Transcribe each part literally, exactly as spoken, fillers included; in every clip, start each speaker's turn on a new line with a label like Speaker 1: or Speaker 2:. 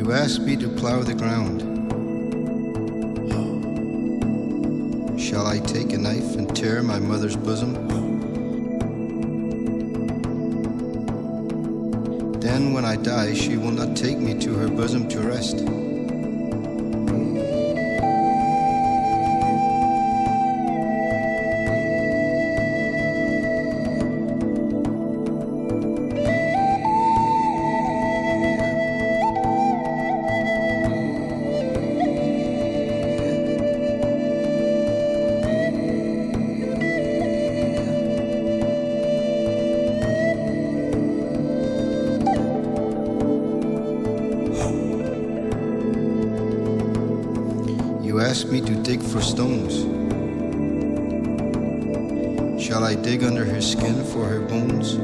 Speaker 1: You ask me to plow the ground. Shall I take a knife and tear my mother's bosom? Then when I die, she will not take me to her bosom to rest. You ask me to dig for stones. Shall I dig under her skin for her bones?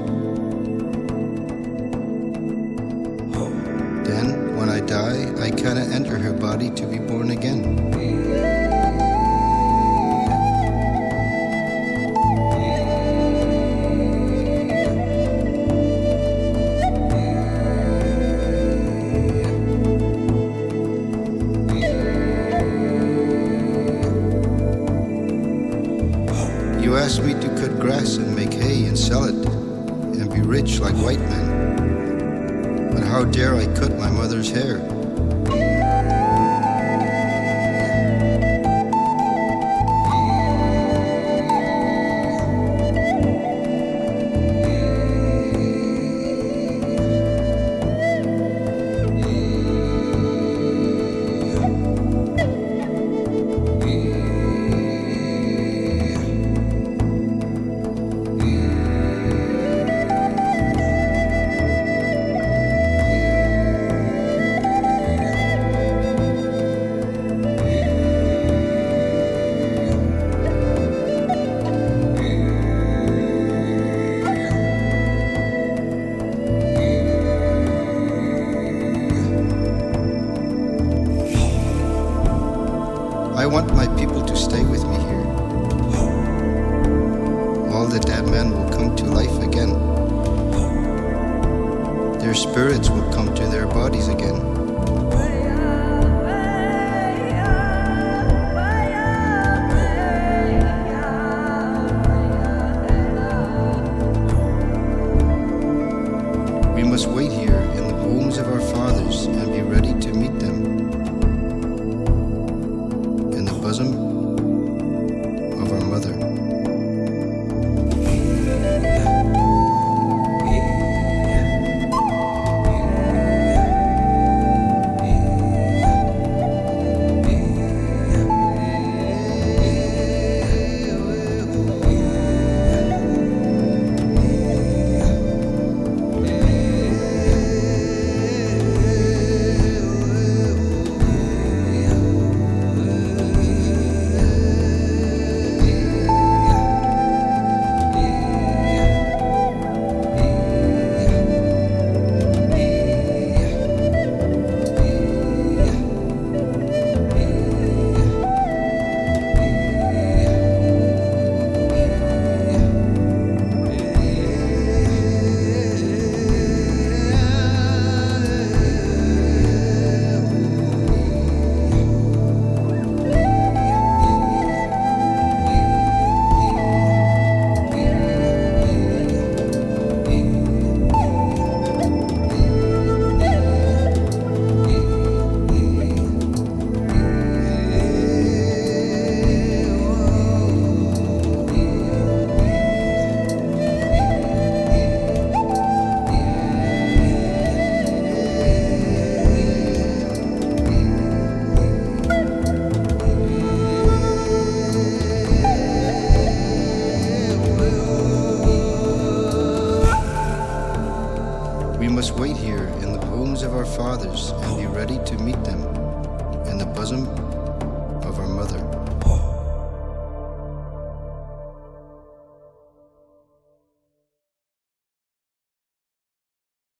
Speaker 1: Then, when I die, I cannot enter her body to be born again. You ask me to cut grass and make hay and sell it and be rich like white men. But how dare I cut my mother's hair? I want my people to stay with me here. All the dead men will come to life again. Their spirits will come to their bodies again. We must wait here in the homes of our fathers and be ready to meet them in the bosom of our mother. We must wait here in the homes of our fathers and be ready to meet them in the bosom